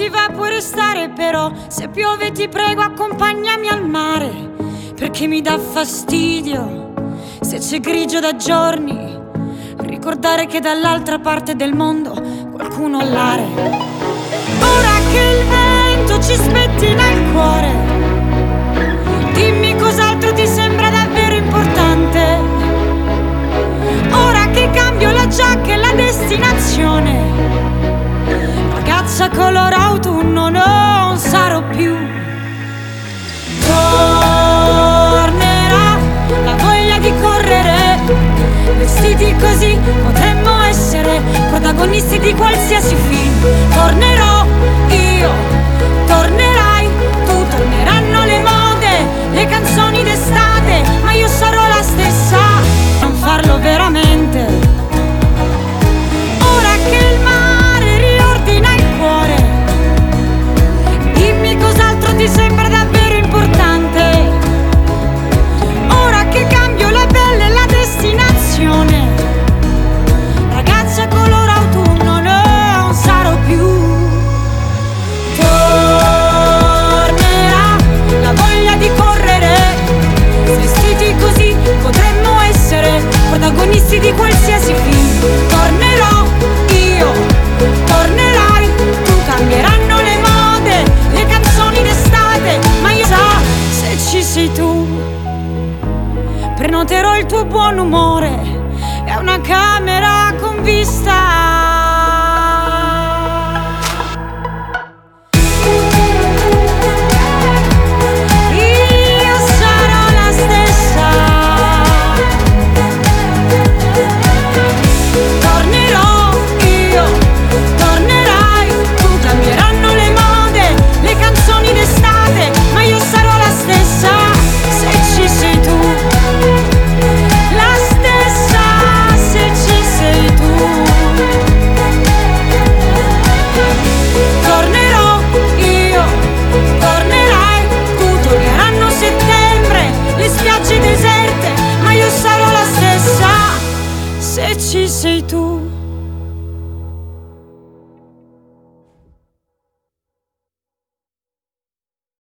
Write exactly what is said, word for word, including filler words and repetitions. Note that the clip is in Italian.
ti va puoi restare, però se piove ti prego accompagnami al mare, perché mi dà fastidio se c'è grigio da giorni ricordare che dall'altra parte del mondo qualcuno ha l'are. Ora che il vento ci spettina il cuore, dimmi cos'altro ti sembra davvero importante. Ora che cambio la giacca e la destinazione, ragazza color autunno non sarò più. Tornerà la voglia di correre, vestiti così potremmo essere protagonisti di qualsiasi film. Tornerò io, tornerai tu, torneranno le mode, le canzoni d'estate, ma io sarò la stessa. Non farlo veramente. Ora che il mare riordina il cuore, dimmi cos'altro ti sembra davvero importante. Ora che cambio la pelle e la destinazione, ragazza color autunno non sarò più. Tornerà la voglia di correre, vestiti così potremmo essere protagonisti di qualsiasi film. Tornerò io, tornerai tu, cambieranno le mode, le canzoni d'estate, ma io so se ci sei tu. Prenoterò il tuo buon umore e una camera con vista. Io sarò la stessa. Tornerò io, tornerai tu, cambieranno le mode, le canzoni d'estate, ma io sarò la stessa se ci sei tu. La stessa se ci sei tu. Tornerò io, tornerai tu, torneranno settembre, le spiagge deserte, ma io sarò la stessa se ci sei tu.